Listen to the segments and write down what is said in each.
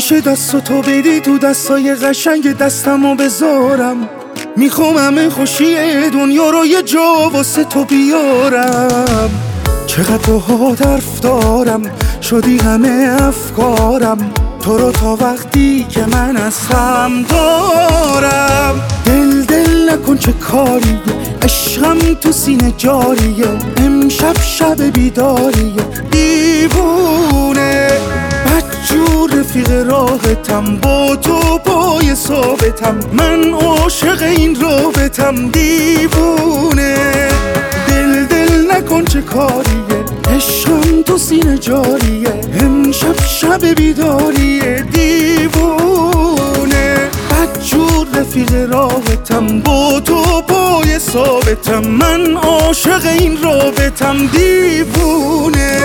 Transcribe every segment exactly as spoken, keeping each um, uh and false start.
میشه دست تو بدی تو دستای قشنگ دستمو بذارم. میخوام همه خوشی دنیا رو یه جا واسه تو بیارم. چقدر باهات حرف دارم، شدی همه افکارم. تو رو تا وقتی که من هستم دارم. دل دل نکن چه کاریه، عشقم تو سینه جاریه. امشب شب بیداریه، دیوونه بدجور رفیق راحتم. با تو پای ثابتم، من عاشق این رابطم. دیوونه دل دل نکن چه کاریه، عشقم تو سینه جاریه. امشب شب بیداریه، دیوونه بدجور رفیق راحتم. با تو پای ثابتم، من عاشق این رابطم. دیوونه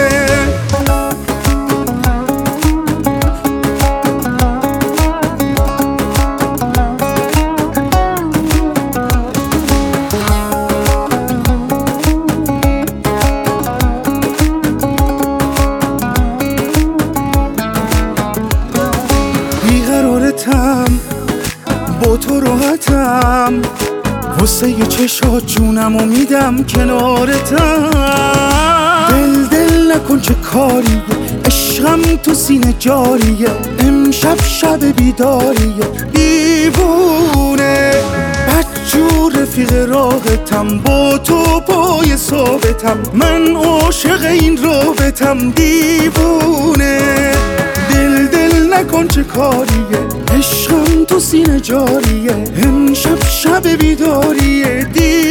بیقرارتم، با تو راحتم. واسه یه چشات جونمو میدم کنارتم. دل دل نکن چه کاریه، عشقم تو سینه جاریه. امشب شب بیداریه، دیوونه بدجور رفیق راحتم. با تو پای ثابتم، من عاشق این رابطم. دیوونه دل دل نکن چه کاریه، عشقم تو سینه جاریه. امشب شب بیداریه،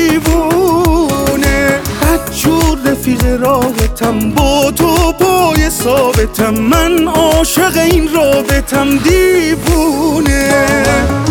دیوونه بدجور رفیق راحتم. با تو پای ثابتم، من عاشق این رابطم. دیوونه